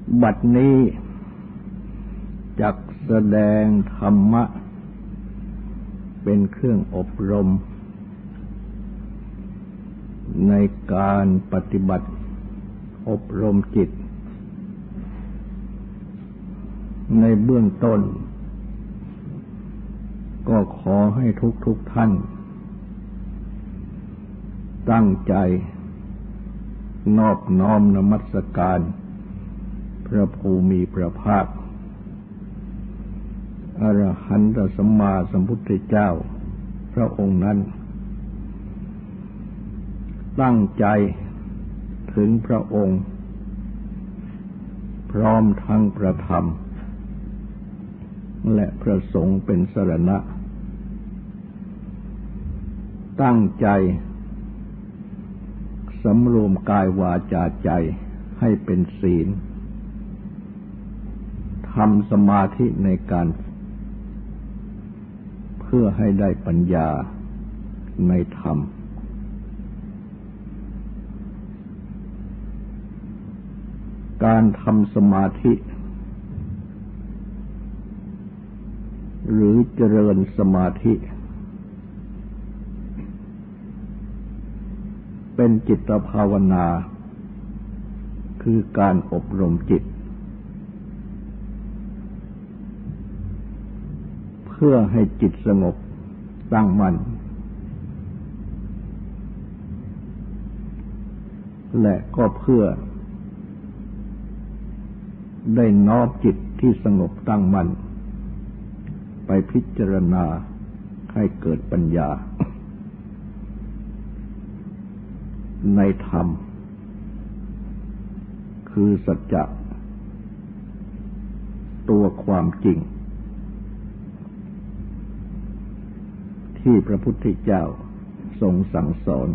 บัดนี้จักแสดงธรรมะเป็นเครื่องอบรมในการปฏิบัติอบรมจิตในเบื้องต้นก็ขอให้ทุกท่านตั้งใจนอบน้อมนมัสการพระภูมิพระภาคอรหันตสัมมาสัมพุทธเจ้าพระองค์นั้นตั้งใจถึงพระองค์พร้อมทั้งพระธรรมและพระสงฆ์เป็นสรณะตั้งใจสำรวมกายวาจาใจให้เป็นศีลทำสมาธิในการเพื่อให้ได้ปัญญาในธรรมการทำสมาธิหรือเจริญสมาธิเป็นจิตภาวนาคือการอบรมจิตเพื่อให้จิตสงบตั้งมั่นและก็เพื่อได้น้อมจิตที่สงบตั้งมั่นไปพิจารณาให้เกิดปัญญาในธรรมคือสัจจะตัวความจริงที่พระพุทธเจ้าทรงสั่งสอน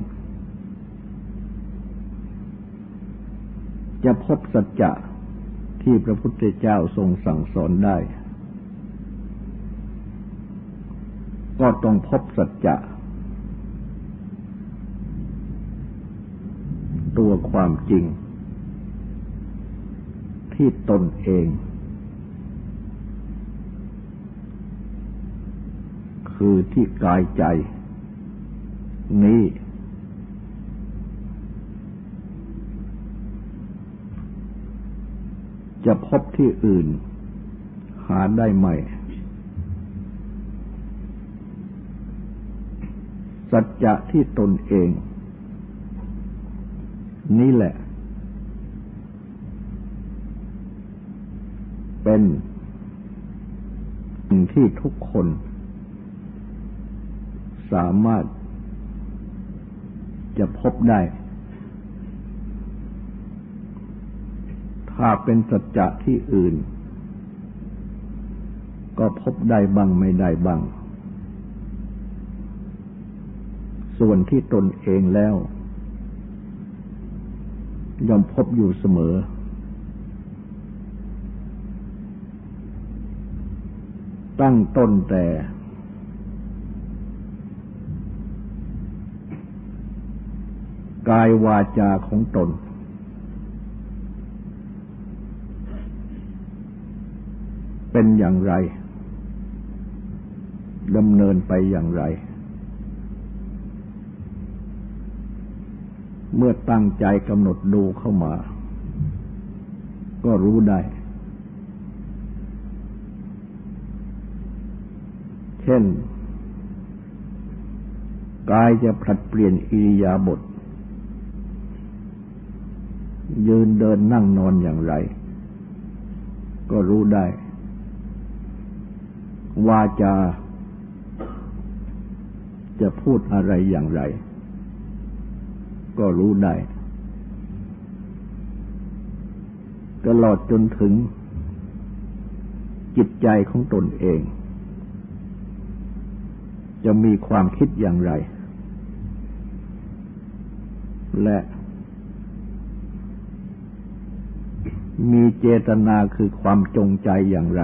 จะพบสัจจะที่พระพุทธเจ้าทรงสั่งสอนได้ก็ต้องพบสัจจะตัวความจริงที่ตนเองคือที่กายใจนี้จะพบที่อื่นหาได้ไหมสัจจะที่ตนเองนี่แหละเป็นสิ่งที่ทุกคนสามารถจะพบได้ถ้าเป็นสัจจะที่อื่นก็พบได้บ้างไม่ได้บ้างส่วนที่ตนเองแล้วย่อมพบอยู่เสมอตั้งต้นแต่กายวาจาของตนเป็นอย่างไรดำเนินไปอย่างไรเมื่อตั้งใจกำหนดดูเข้ามาก็รู้ได้เช่นกายจะผลัดเปลี่ยนอิริยาบถยืนเดินนั่งนอนอย่างไรก็รู้ได้วาจาจะพูดอะไรอย่างไรก็รู้ได้ตลอดจนถึงจิตใจของตนเองจะมีความคิดอย่างไรและมีเจตนาคือความจงใจอย่างไร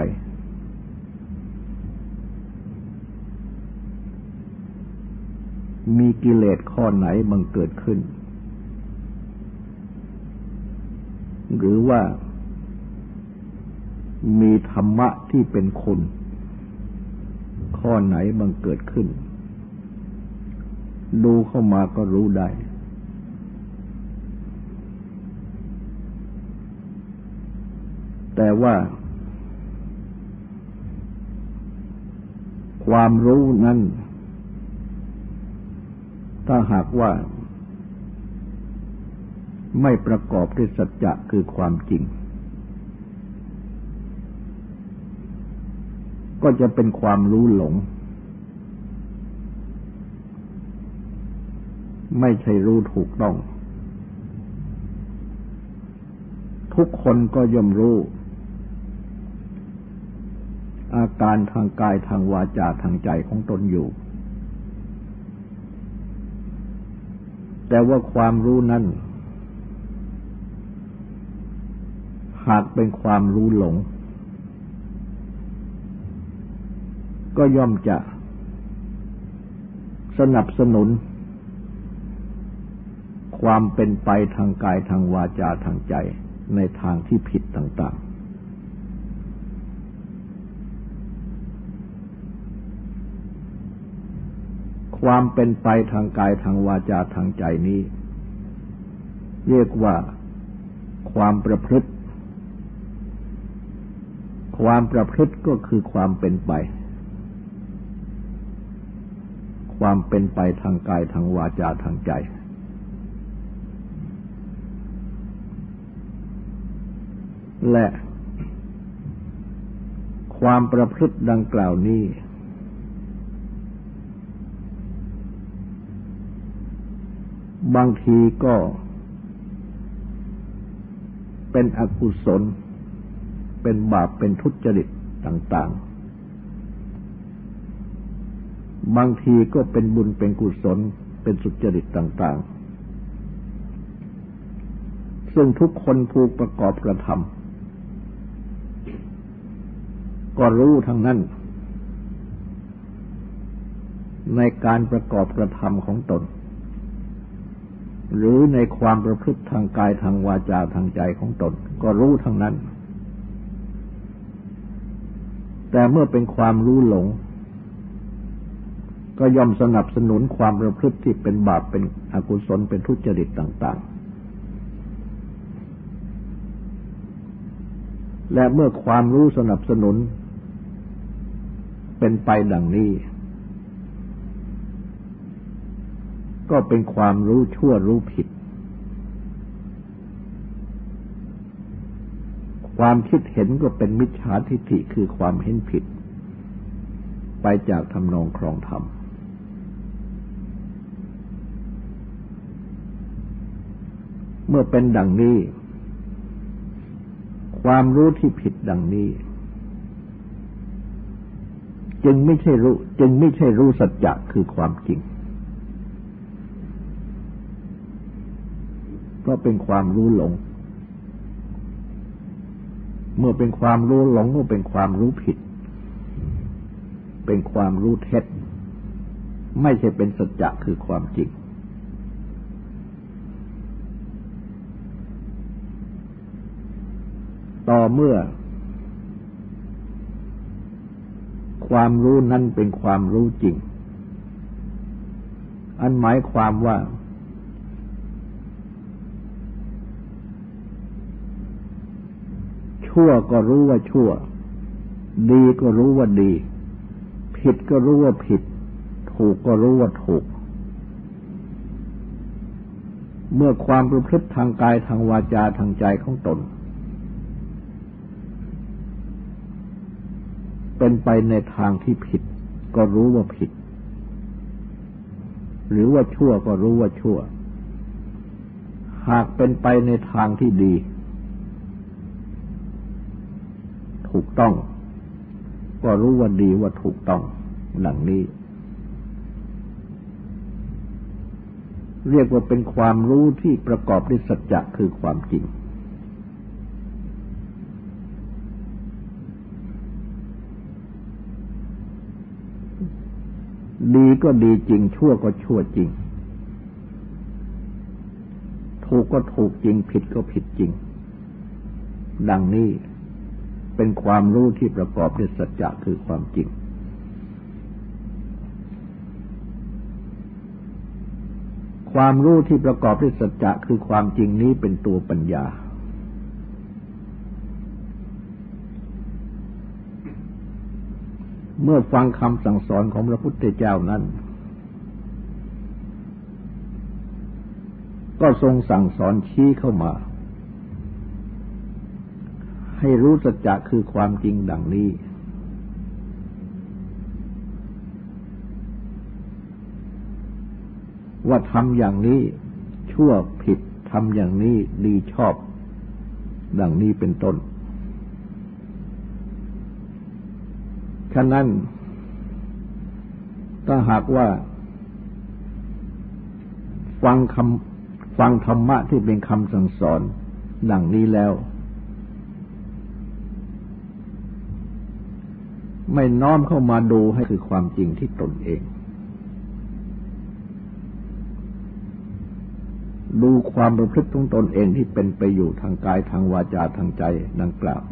มีกิเลสข้อไหนบังเกิดขึ้นหรือว่ามีธรรมะที่เป็นคุณข้อไหนบังเกิดขึ้นดูเข้ามาก็รู้ได้แต่ว่าความรู้นั้นถ้าหากว่าไม่ประกอบด้วยสัจจะคือความจริงก็จะเป็นความรู้หลงไม่ใช่รู้ถูกต้องทุกคนก็ย่อมรู้อาการทางกายทางวาจาทางใจของตนอยู่แต่ว่าความรู้นั้นหากเป็นความรู้หลงก็ย่อมจะสนับสนุนความเป็นไปทางกายทางวาจาทางใจในทางที่ผิดต่างๆความเป็นไปทางกายทางวาจาทางใจนี้เรียกว่าความประพฤติความประพฤติก็คือความเป็นไปความเป็นไปทางกายทางวาจาทางใจและความประพฤติดังกล่าวนี้บางทีก็เป็นอกุศลเป็นบาปเป็นทุจริตต่างๆบางทีก็เป็นบุญเป็นกุศลเป็นสุจริตต่างๆซึ่งทุกคนผู้ประกอบกระทำก็รู้ทั้งนั้นในการประกอบกระทำของตนหรือในความประพฤติทางกายทางวาจาทางใจของตนก็รู้ทั้งนั้นแต่เมื่อเป็นความรู้หลงก็ย่อมสนับสนุนความประพฤติที่เป็นบาปเป็นอกุศลเป็นทุจริตต่างๆและเมื่อความรู้สนับสนุนเป็นไปดังนี้ก็เป็นความรู้ชั่วรู้ผิดความคิดเห็นก็เป็นมิจฉาทิฏฐิคือความเห็นผิดไปจากทำนองครองธรรมเมื่อเป็นดังนี้ความรู้ที่ผิดดังนี้จึงไม่ใช่รู้สัจจะคือความจริงเพราะเป็นความรู้หลงเมื่อเป็นความรู้หลงก็เป็นความรู้ผิดเป็นความรู้เท็จไม่ใช่เป็นสัจจะคือความจริงต่อเมื่อความรู้นั้นเป็นความรู้จริงอันหมายความว่าชั่วก็รู้ว่าชั่วดีก็รู้ว่าดีผิดก็รู้ว่าผิดถูกก็รู้ว่าถูกเมื่อความประพฤติทางกายทางวาจาทางใจของตนเป็นไปในทางที่ผิดก็รู้ว่าผิดหรือว่าชั่วก็รู้ว่าชั่วหากเป็นไปในทางที่ดีถูกต้องก็รู้ว่าดีว่าถูกต้องดังนี้เรียกว่าเป็นความรู้ที่ประกอบด้วยสัจจะคือความจริงดีก็ดีจริงชั่วก็ชั่วจริงถูกก็ถูกจริงผิดก็ผิดจริงดังนี้เป็นความรู้ที่ประกอบด้วยสัจจะคือความจริงความรู้ที่ประกอบด้วยสัจจะคือความจริงนี้เป็นตัวปัญญาเมื่อฟังคำสั่งสอนของพระพุทธเจ้านั้นก็ทรงสั่งสอนชี้เข้ามาให้รู้สัจจะคือความจริงดังนี้ว่าทำอย่างนี้ชั่วผิดทำอย่างนี้ดีชอบดังนี้เป็นต้นฉะนั้นถ้าหากว่าฟังธรรมะที่เป็นคำสั่งสอนดังนี้แล้วไม่น้อมเข้ามาดูให้คือความจริงที่ตนเองดูความประพฤติของตนเองที่เป็นไปอยู่ทางกายทางวาจาทางใจดังกล่าว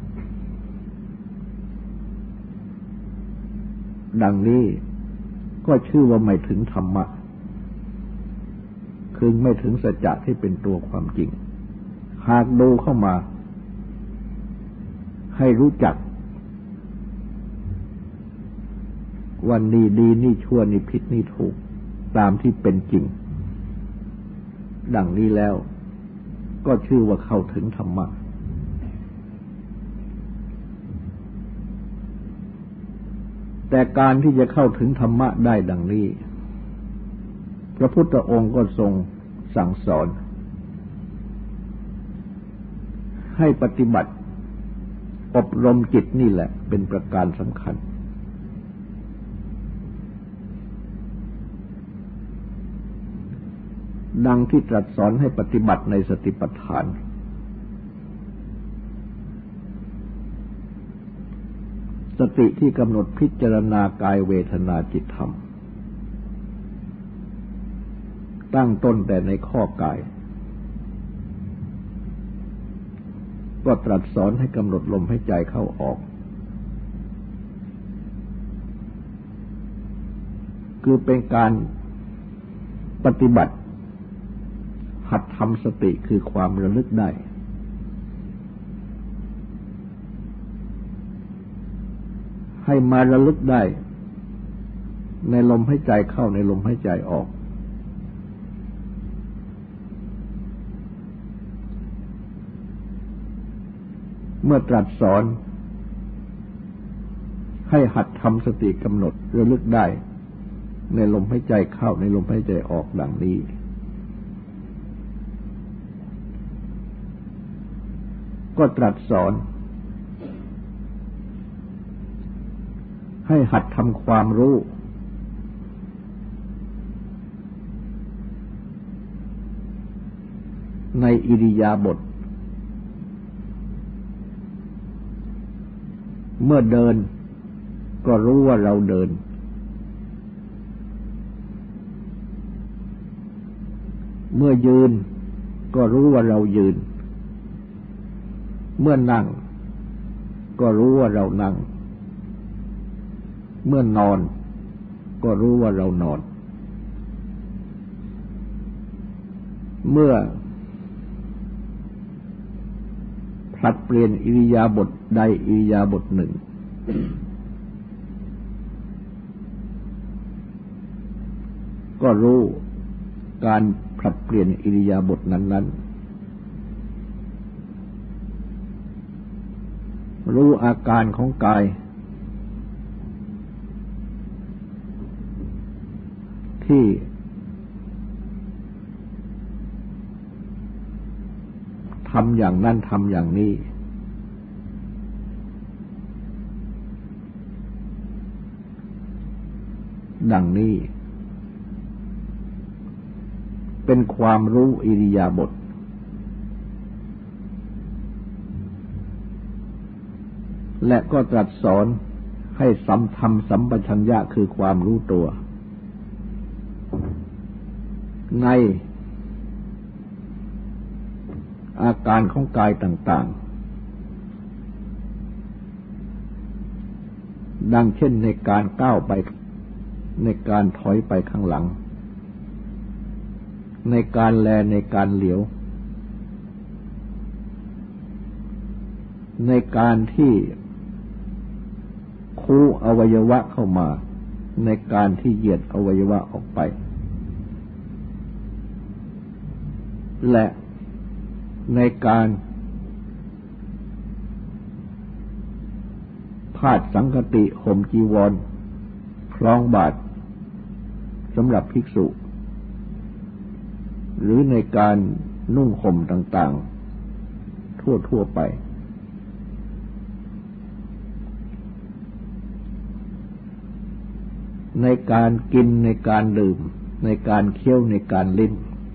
ดังนี้ก็ชื่อว่าไม่ถึงธรรมะคือไม่ถึงสัจจะที่เป็นตัวความจริงหากดูเข้ามาให้รู้จักว่านี่ดีนี่ชั่วนี่ผิดนี่ถูกตามที่เป็นจริงดังนี้แล้วก็ชื่อว่าเข้าถึงธรรมะแต่การที่จะเข้าถึงธรรมะได้ดังนี้พระพุทธองค์ก็ทรงสั่งสอนให้ปฏิบัติอบรมจิตนี่แหละเป็นประการสำคัญดังที่ตรัสสอนให้ปฏิบัติในสติปัฏฐานสติที่กำหนดพิจารณากายเวทนาจิตธรรมตั้งต้นแต่ในข้อกายก็ตรัสสอนให้กำหนดลมหายใจเข้าออกคือเป็นการปฏิบัติหัดทำสติคือความระลึกได้ให้มาระลึกได้ในลมหายใจเข้าในลมหายใจออกเมื่อตรัสสอนให้หัดทำสติกำหนดระลึกได้ในลมหายใจเข้าในลมหายใจออกดังนี้ก็ตรัสสอนให้หัดทำความรู้ในอิริยาบถเมื่อเดินก็รู้ว่าเราเดินเมื่อยืนก็รู้ว่าเรายืนเมื่อนั่งก็รู้ว่าเรานั่งเมื่อนอนก็รู้ว่าเรานอนเมื่อผลัดเปลี่ยนอิริยาบถใดอิริยาบถหนึ่งก็รู้การผลัดเปลี่ยนอิริยาบถนั้นๆรู้อาการของกายที่ทำอย่างนั้นทำอย่างนี้ดังนี้เป็นความรู้อิริยาบถและก็ตรัสสอนให้ทำสัมปชัญญะคือความรู้ตัวในอาการของกายต่างดังเช่นในการก้าวไปในการถอยไปข้างหลังในการแลในการเหลียวในการที่คูอวัยวะเข้ามาในการที่เหยียดอวัยวะออกไปและในการพาดสังฆติห่มจีวรคล้องบาตรสำหรับภิกษุหรือในการนุ่งห่มต่างๆทั่วไปในการกินในการดื่มในการเคี้ยวในการลิ้ม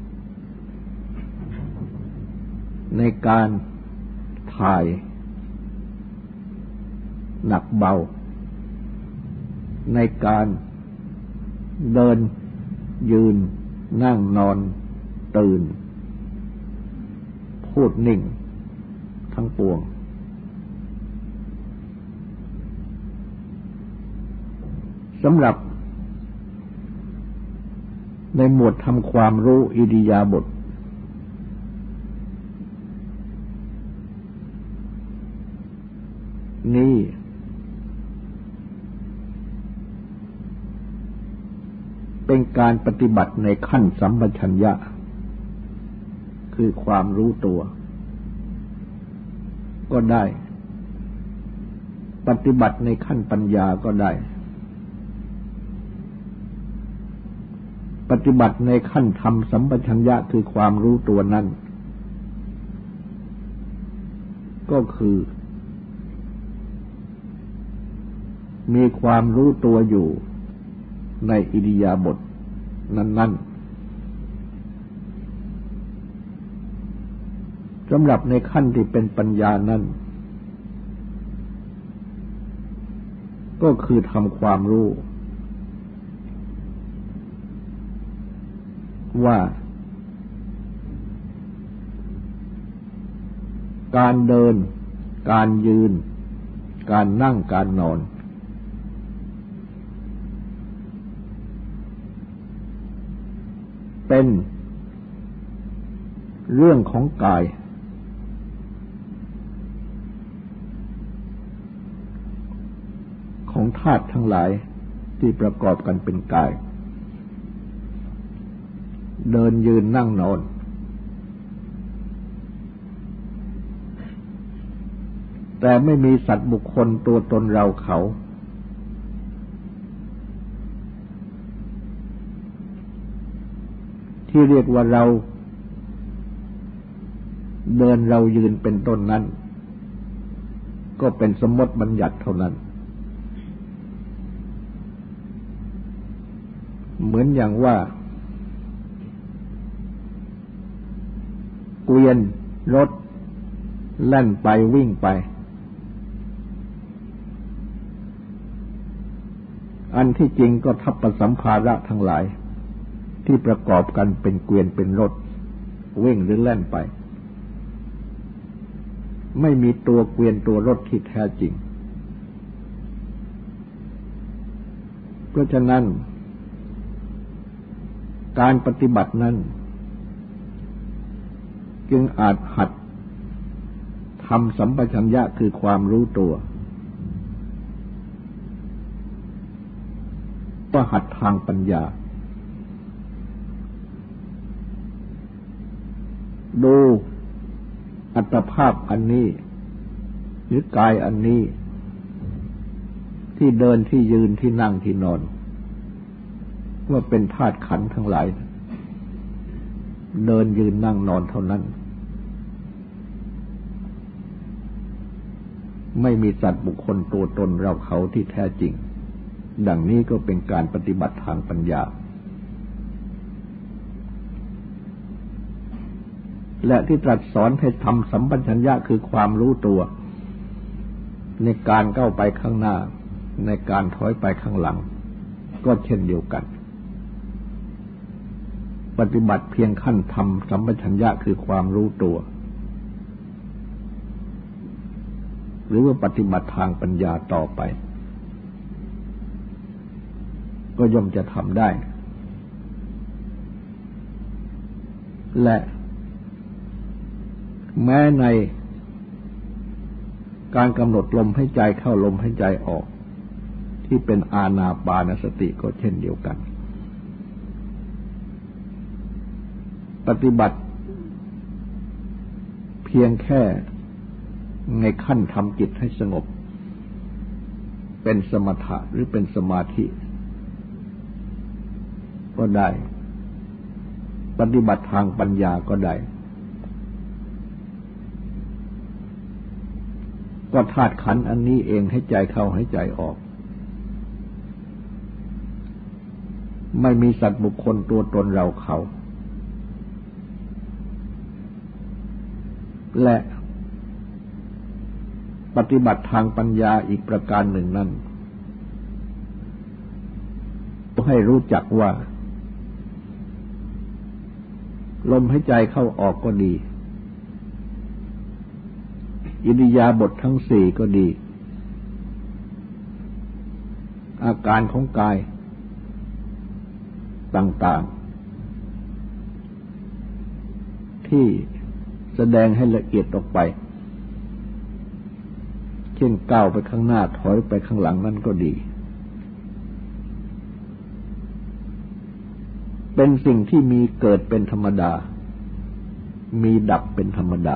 ในการถ่ายหนักเบาในการเดินยืนนั่งนอนตื่นพูดนิ่งทั้งปวงสำหรับในหมวดทำความรู้อิริยาบถนี้เป็นการปฏิบัติในขั้นสัมปชัญญะคือความรู้ตัวก็ได้ปฏิบัติในขั้นปัญญาก็ได้ปฏิบัติในขั้นธรรมสัมปชัญญะคือความรู้ตัวนั้นก็คือมีความรู้ตัวอยู่ในอิริยาบถนั้นๆสำหรับในขั้นที่เป็นปัญญานั้นก็คือทำความรู้ว่าการเดินการยืนการนั่งการนอนเป็นเรื่องของกายของธาตุทั้งหลายที่ประกอบกันเป็นกายเดินยืนนั่งนอนแต่ไม่มีสัตว์บุคคลตัวตนเราเขาที่เรียกว่าเราเดินเรายืนเป็นต้นนั้นก็เป็นสมมติบัญญัติเท่านั้นเหมือนอย่างว่าเกวียนรถแล่นไปวิ่งไปอันที่จริงก็ทัพพสัมภาระทั้งหลายที่ประกอบกันเป็นเกวียนเป็นรถวิ่งหรือแล่นไปไม่มีตัวเกวียนตัวรถที่แท้จริงเพราะฉะนั้นการปฏิบัตินั้นจึงอาจหัดทำสัมปชัญญะคือความรู้ตัวก็หัดทางปัญญาดูอัตภาพอันนี้หรือกายอันนี้ที่เดินที่ยืนที่นั่งที่นอนว่าเป็นธาตุขันธ์ทั้งหลายเดินยืนนั่งนอนเท่านั้นไม่มีสัตว์บุคคลตัวตนเราเขาที่แท้จริงดังนี้ก็เป็นการปฏิบัติทางปัญญาและที่ตรัสสอนให้ทำสัมปชัญญะคือความรู้ตัวในการก้าวไปข้างหน้าในการถอยไปข้างหลังก็เช่นเดียวกันปฏิบัติเพียงขั้นทำสัมปชัญญะคือความรู้ตัวหรือว่าปฏิบัติทางปัญญาต่อไปก็ย่อมจะทำได้และแม้ในการกำหนดลมหายใจเข้าลมหายใจออกที่เป็นอานาปานสติก็เช่นเดียวกันปฏิบัติเพียงแค่ในขั้นทำจิตให้สงบเป็นสมถะหรือเป็นสมาธิก็ได้ปฏิบัติทางปัญญาก็ได้ก็ธาตุขันธ์อันนี้เองให้ใจเข้าให้ใจออกไม่มีสัตว์บุคคลตัวตนเราเขาและปฏิบัติทางปัญญาอีกประการหนึ่งนั้นให้รู้จักว่าลมหายใจเข้าออกก็ดีอิริยาบถทั้งสี่ก็ดีอาการของกายต่างๆที่แสดงให้ละเอียดออกไปเช่นก้าวไปข้างหน้าถอยไปข้างหลังนั่นก็ดีเป็นสิ่งที่มีเกิดเป็นธรรมดามีดับเป็นธรรมดา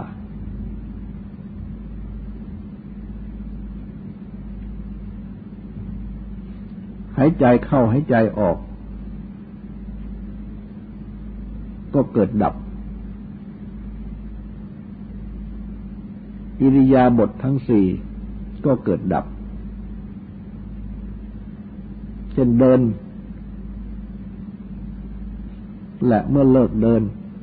หายใจเข้าหายใจออกก็เกิดดับอิริยาบถทั้งสี่ก็เกิดดับเช่นเดินและเมื่อเลิกเดิน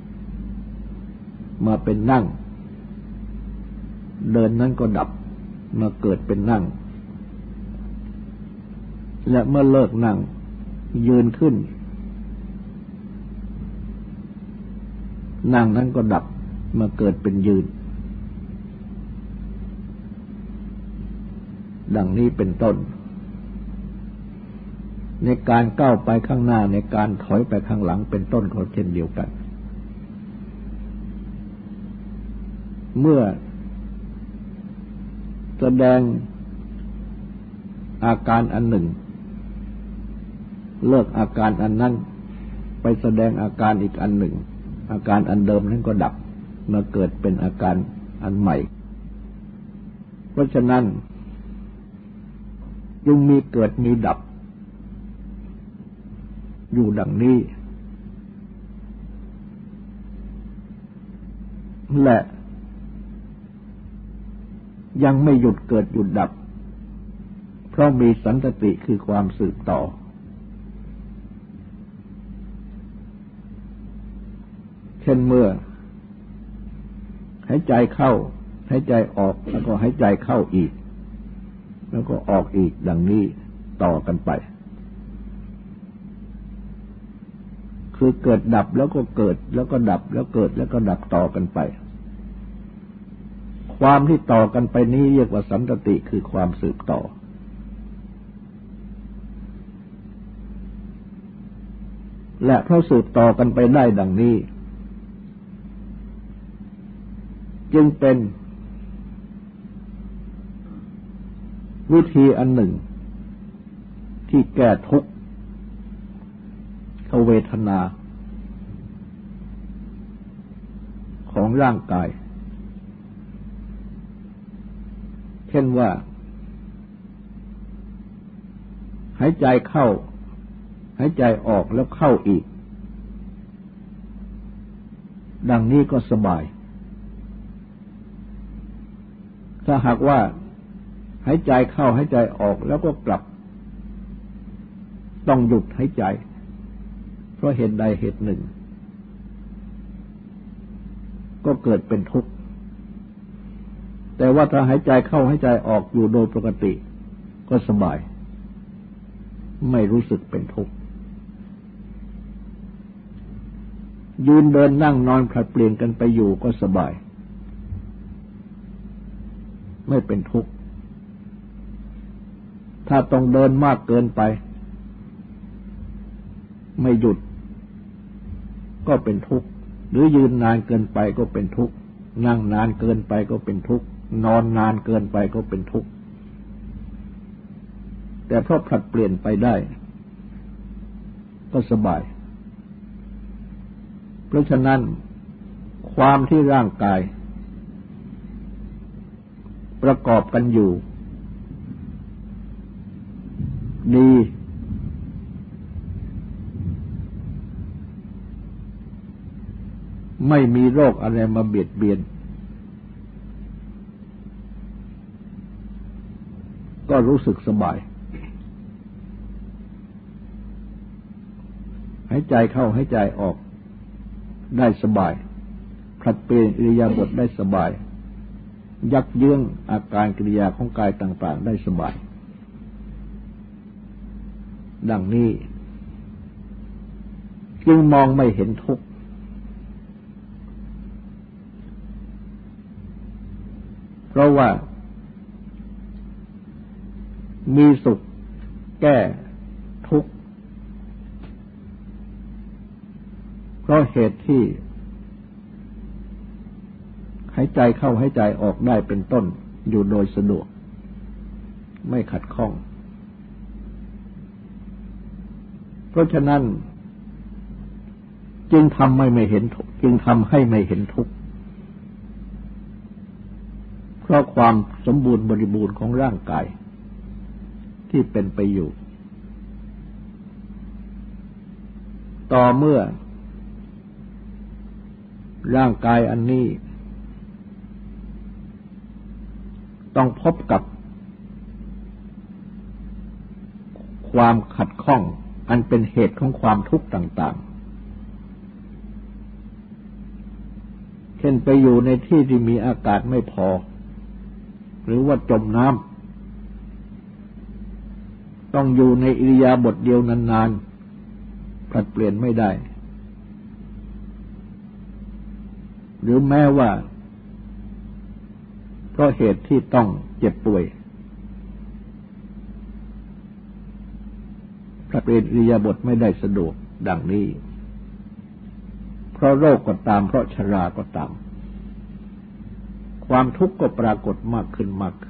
มาเป็นนั่งเดินนั้นก็ดับมาเกิดเป็นนั่งและเมื่อเลิกนั่งยืนขึ้นนั่งนั้นก็ดับมาเกิดเป็นยืนดังนี้เป็นต้นในการก้าวไปข้างหน้าในการถอยไปข้างหลังเป็นต้นก็เช่นเดียวกันเมื่อแสดงอาการอันหนึ่งเลิกอาการอันนั้นไปแสดงอาการอีกอันหนึ่งอาการอันเดิมนั้นก็ดับมาเกิดเป็นอาการอันใหม่เพราะฉะนั้นจึงมีเกิดมีดับอยู่ดังนี้และยังไม่หยุดเกิดหยุดดับเพราะมีสันตติคือความสืบต่อเช่นเมื่อหายใจเข้าหายใจออกแล้วก็หายใจเข้าอีกแล้วก็ออกอีกดังนี้ต่อกันไปคือเกิดดับแล้วก็เกิดแล้วก็ดับแล้วเกิดแล้วก็ดับต่อกันไปความที่ต่อกันไปนี้เรียกว่าสันตติคือความสืบต่อและเพราะสืบต่อกันไปได้ดังนี้จึงเป็นวิธีอันหนึ่งที่แก้ทุกขเวทนาของร่างกายเช่นว่าหายใจเข้าหายใจออกแล้วเข้าอีกดังนี้ก็สบายถ้าหากว่าหายใจเข้าหายใจออกแล้วก็กลับต้องหยุดหายใจเพราะเหตุใดเหตุหนึ่งก็เกิดเป็นทุกข์แต่ว่าถ้าหายใจเข้าหายใจออกอยู่โดยปกติก็สบายไม่รู้สึกเป็นทุกข์ยืนเดินนั่งนอนผลัดเปลี่ยนกันไปอยู่ก็สบายไม่เป็นทุกข์ถ้าต้องเดินมากเกินไปไม่หยุดก็เป็นทุกข์หรือยืนนานเกินไปก็เป็นทุกข์นั่งนานเกินไปก็เป็นทุกข์นอนนานเกินไปก็เป็นทุกข์แต่เพราะผลัดเปลี่ยนไปได้ก็สบายเพราะฉะนั้นความที่ร่างกายประกอบกันอยู่ดีไม่มีโรคอะไรมาเบียดเบียนก็รู้สึกสบายหายใจเข้าหายใจออกได้สบายผลัดเปลี่ยนอิริยาบถได้สบายยักเยื้องอาการกิริยาของกายต่างๆได้สบายดังนี้จึงมองไม่เห็นทุกข์เพราะว่ามีสุขแก้ทุกข์เพราะเหตุที่หายใจเข้าหายใจออกได้เป็นต้นอยู่โดยสะดวกไม่ขัดข้องเพราะฉะนั้นจึงทำให้ไม่เห็นทุกข์เพราะความสมบูรณ์บริบูรณ์ของร่างกายที่เป็นไปอยู่ต่อเมื่อร่างกายอันนี้ต้องพบกับความขัดข้องอันเป็นเหตุของความทุกข์ต่างๆเช่นไปอยู่ในที่ที่มีอากาศไม่พอหรือว่าจมน้ำต้องอยู่ในอิริยาบถเดียวนานๆผลัดเปลี่ยนไม่ได้หรือแม้ว่าเพราะเหตุที่ต้องเจ็บป่วยผลัดเปลี่ยนอิริยาบถไม่ได้สะดวกดังนี้เพราะโรคก็ตามเพราะชราก็ตามความทุกข์ก็ปรากฏมากขึ้น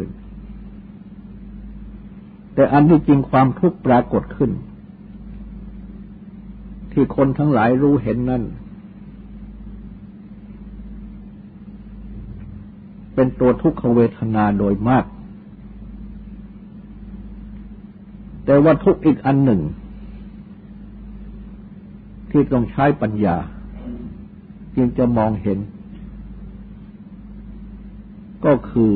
แต่อันที่จริงความทุกข์ปรากฏขึ้นที่คนทั้งหลายรู้เห็นนั้นเป็นตัวทุกขเวทนาโดยมากแต่ว่าทุกข์อีกอันหนึ่งที่ต้องใช้ปัญญาจึงจะมองเห็นก็คือ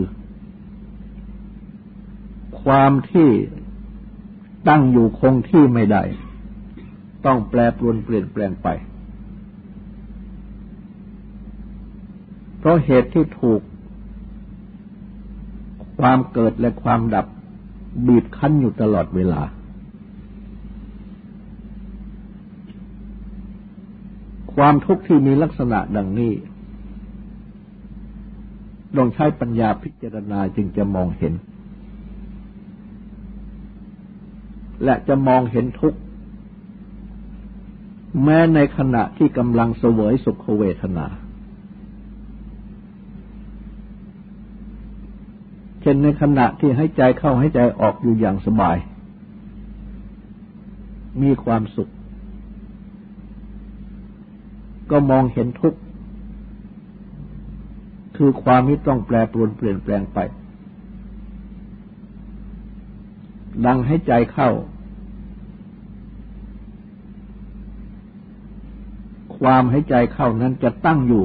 ความที่ตั้งอยู่คงที่ไม่ได้ต้องแปรปรวนเปลี่ยนแปลงไปเพราะเหตุที่ถูกความเกิดและความดับบีบคั้นอยู่ตลอดเวลาความทุกข์ที่มีลักษณะดังนี้ต้องใช้ปัญญาพิจารณาจึงจะมองเห็นและจะมองเห็นทุกข์แม้ในขณะที่กำลังเสวยสุขเวทนาเช่นในขณะที่หายใจเข้าหายใจออกอยู่อย่างสบายมีความสุขก็มองเห็นทุกข์คือความที่ต้องแปรปรวนเปลี่ยนแปลงไปดังให้ใจเข้าความให้ใจเข้านั้นจะตั้งอยู่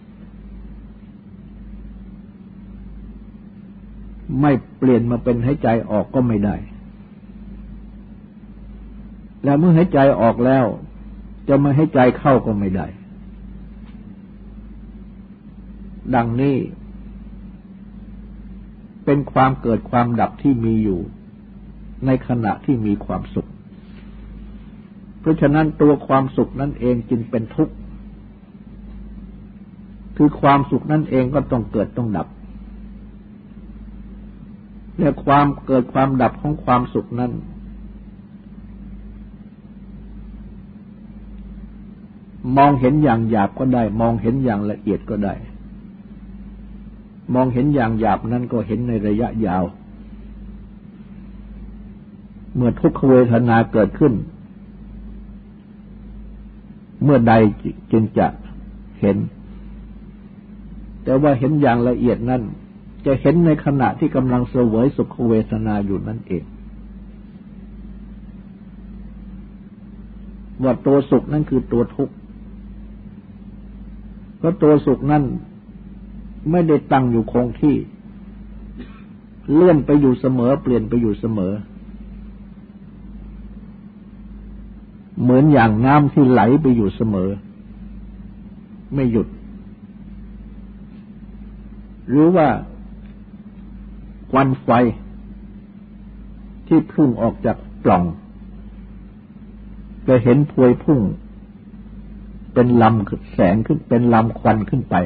ไม่เปลี่ยนมาเป็นให้ใจออกก็ไม่ได้แล้วเมื่อให้ใจออกแล้วจะมาให้ใจเข้าก็ไม่ได้ดังนี้เป็นความเกิดความดับที่มีอยู่ในขณะที่มีความสุขเพราะฉะนั้นตัวความสุขนั่นเองจึงเป็นทุกข์คือความสุขนั่นเองก็ต้องเกิดต้องดับและความเกิดความดับของความสุขนั้นมองเห็นอย่างหยาบก็ได้มองเห็นอย่างละเอียดก็ได้มองเห็นอย่างหยาบนั้นก็เห็นในระยะยาวเมื่อทุกขเวทนาเกิดขึ้นเมื่อใดจึงจะเห็นแต่ว่าเห็นอย่างละเอียดนั้นจะเห็นในขณะที่กำลังเสวยสุขเวทนาอยู่นั่นเองว่าตัวสุขนั่นคือตัวทุกข์เพราะตัวสุขนั่นไม่ได้ตั้งอยู่คงที่เลื่อนไปอยู่เสมอเปลี่ยนไปอยู่เสมอเหมือนอย่างน้ำที่ไหลไปอยู่เสมอไม่หยุดหรือว่าควันไฟที่พุ่งออกจากปล่องจะเห็นพวยพุ่งเป็นลำแสงขึ้นเป็นลำควันขึ้นไป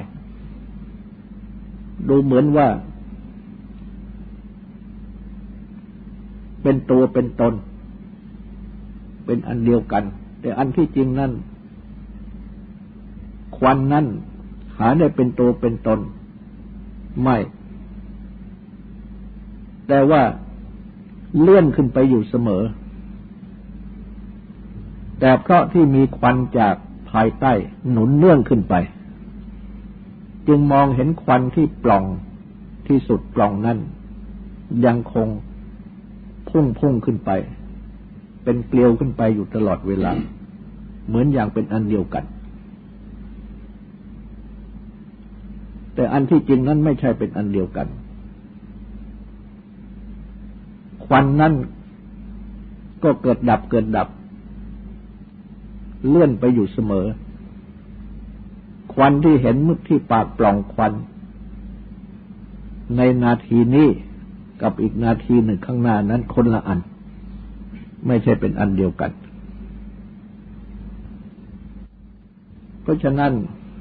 ดูเหมือนว่าเป็นตัวเป็นตนเป็นอันเดียวกันแต่อันที่จริงนั่นควันนั่นหาได้เป็นตัวเป็นตนไม่แต่ว่าเลื่อนขึ้นไปอยู่เสมอแต่เพราะที่มีควันจากภายใต้หนุนเนื่องขึ้นไปจึงมองเห็นควันที่ปล่องที่สุดปล่องนั้นยังคงพุ่งขึ้นไปเป็นเกลียวขึ้นไปอยู่ตลอดเวลาเหมือนอย่างเป็นอันเดียวกันแต่อันที่จริงนั้นไม่ใช่เป็นอันเดียวกันควันนั้นก็เกิดดับเกิดดับเลื่อนไปอยู่เสมอควันที่เห็นมุดที่ปากปล่องควันในนาทีนี้กับอีกนาทีหนึ่งข้างหน้านั้นคนละอันไม่ใช่เป็นอันเดียวกันเพราะฉะนั้น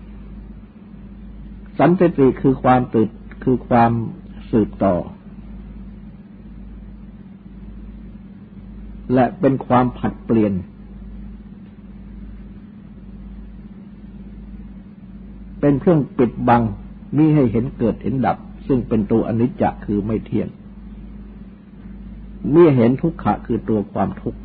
สันติคือความตื่นคือความสืบต่อและเป็นความผัดเปลี่ยนเป็นเครื่องปิดบังมิให้เห็นเกิดเห็นดับซึ่งเป็นตัวอนิจจ์คือไม่เที่ยงมิเห็นทุกขะคือตัวความทุกข์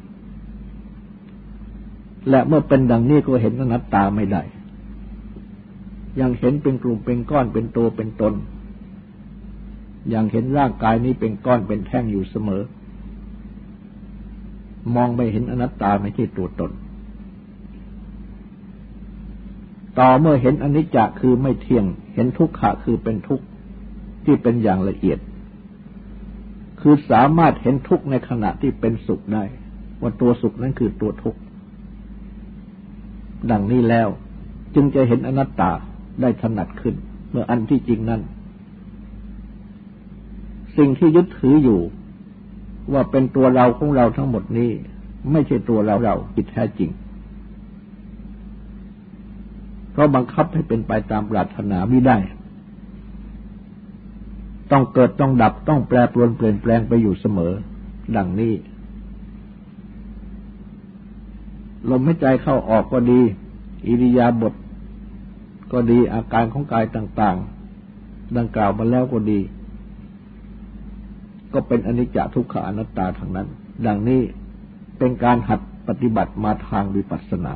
และเมื่อเป็นดังนี้ก็เห็นอนัตตาไม่ได้ยังเห็นเป็นกลุ่มเป็นก้อนเป็นตัวเป็นตนยังเห็นร่างกายนี้เป็นก้อนเป็นแท่งอยู่เสมอมองไม่เห็นอนัตตาไม่ใช่ตัวตนต่อเมื่อเห็นอนิจจ์คือไม่เที่ยงเห็นทุกขะคือเป็นทุกข์ที่เป็นอย่างละเอียดคือสามารถเห็นทุกข์ในขณะที่เป็นสุขได้ว่าตัวสุขนั้นคือตัวทุกข์ดังนี้แล้วจึงจะเห็นอนัตตาได้ถนัดขึ้นเมื่ออันที่จริงนั้นสิ่งที่ยึดถืออยู่ว่าเป็นตัวเราของเราทั้งหมดนี้ไม่ใช่ตัวเราที่แท้จริงเพราะบังคับให้เป็นไปตามปรารถนาไม่ได้ต้องเกิดต้องดับต้องแปรปรวนเปลี่ยนแปลงไปอยู่เสมอดังนี้ลมหายใจเข้าออกก็ดีอิริยาบถก็ดีอาการของกายต่างๆดังกล่าวมาแล้วก็ดีก็เป็นอนิจจทุกขังอนัตตาทั้งนั้นดังนี้เป็นการหัดปฏิบัติมาทางวิปัสสนา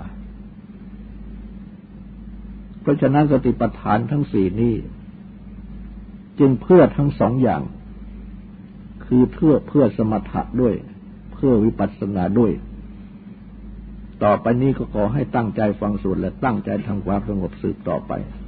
เพราะฉะนั้นสติปัฏฐานทั้งสี่นี้จึงเพื่อทั้งสองอย่างคือเพื่อสมถะด้วยเพื่อวิปัสสนาด้วยต่อไปนี้ก็ขอให้ตั้งใจฟังสวดและตั้งใจทำความสงบสืบต่อไป